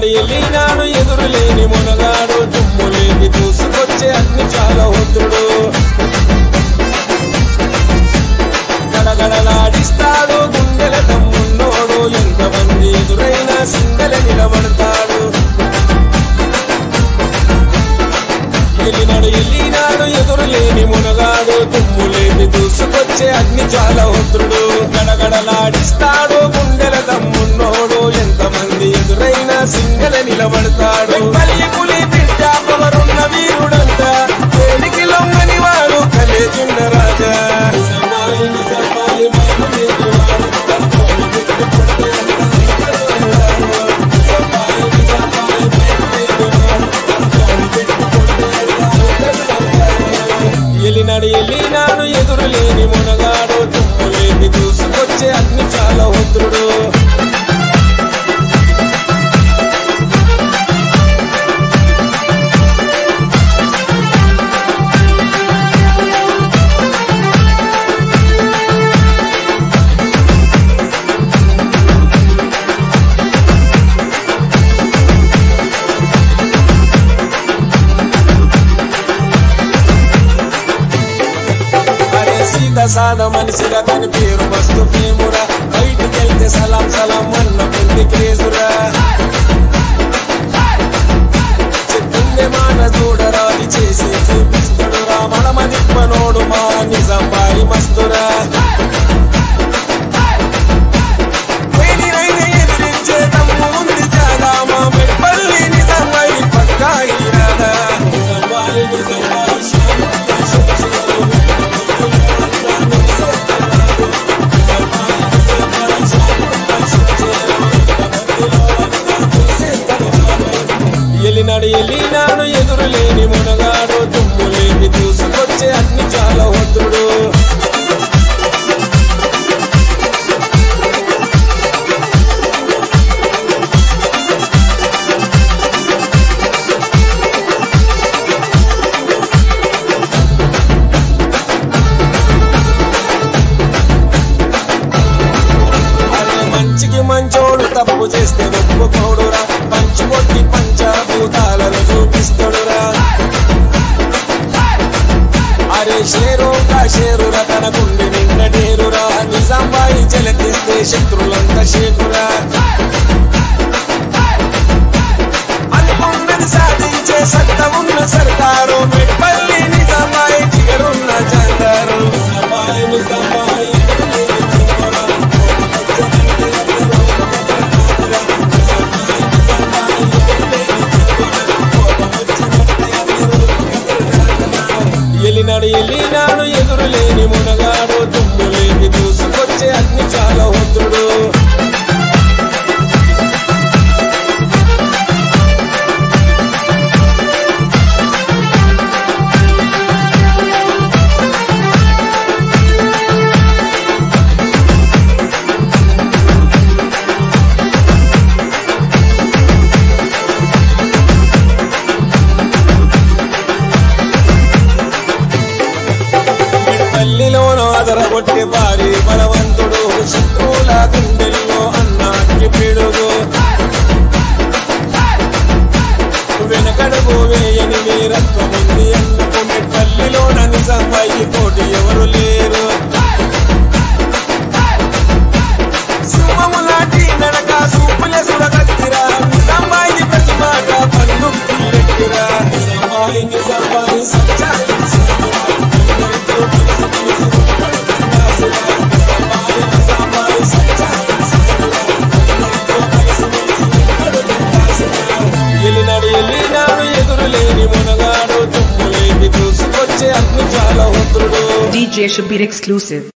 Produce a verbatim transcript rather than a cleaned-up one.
ఎల్లినాడు ఎదురులేని మునగాడు దుమ్ములేని దూసుకొచ్చే అగ్ని చాలా హోత్రుడు గడగడలాడిస్తాడు గుండెల దమ్మున్నోడు ఎంతమంది ఎదురైనా సింగల నిలబడతాడు ఎల్లినాడు ఎల్లినాడు ఎదురులేని మునగాడు దుమ్ములేని దూసుకొచ్చే అగ్ని చాలా హోత్రుడు గడగడలాడిస్తాడు గుండెల దమ్మున్నోడు ఎంతమంది ఎదురైనా సింగల నిలబడతాడు పల్లి పులి బిడ్డ పవరున్న వీరుడంట దేనికి లొంగని వాడు కలేజున్న రాజా ఎల్లినాడు ఎల్లినాడు ఎదురులేని మునగాడు దుమ్ములేని దూసుకొచ్చే అగ్ని చాలా హోత్రుడు సాద మనిషిగా తన పేరు మస్తు ఫేమురా బయటికెళ్తే సలాం సలాం అన్న పుండి క్రేజురా చెప్తుండే మాట చూడరాది చేసి చూపిస్తుడురా మనమనిప్పనోడు మా నిజాంబాయి మస్తురా ఎదిరించే దమ్ము ఉంది చాలా మా మెట్పల్లి నిజాంబాయి పక్కా ఇరాదా నిజాంబాయి నిజాంబాయి ఎల్లినాడు ఎల్లినాడు ఎదురులేని మునగాడు దుమ్ములేని దూసుకొచ్చే అగ్ని చాలా హోత్రుడు మంచికి మంచోడు తప్పు చేస్తే ఒప్పుకోడురా పంచి కొట్టి పంచభూతాలను చూపిస్తాడురా అరే షేరు కా షేరురా తన గుండె నిన్న డేరురా నిజాంబాయి చెలకిస్తే శత్రులంతా షేకురా అనుకున్నది సాధించే సత్త ఉన్న సర్కారు మెట్పల్లి నిజాంబాయి జిగరున్న జంగారు నిజాంబాయి నిజాంబాయి ఎల్లినాడు ఎల్లినాడు ఎదురులేని మునగాడు దుమ్ములేని దూసుకొచ్చే అగ్ని చాలా హోత్రుడు పల్లిలోనో అదరగొట్టే భారీ బలవంతుడు శత్రువుల గుండెల్లో అన్నాకి పిడుగు వెనకడుగు వేయని వీరత్వముంది అన్నకు మెట్పల్లిలోన నిజాంబాయి తోటి ఎవరు లేరు సింహములాంటి నడక సూపులే సురగత్తిరా నిజాంబాయి ప్రతి మాట పన్ను పిల్లెట్టిరా నిజాంబాయి నిజాంబాయి సచ్చాయి ఎల్లినాడు ఎల్లినాడు ఎదురులేని మునగాడు దుమ్ములేని దూసుకొచ్చే అగ్ని చాలా హోత్రుడు D J Shabir exclusive.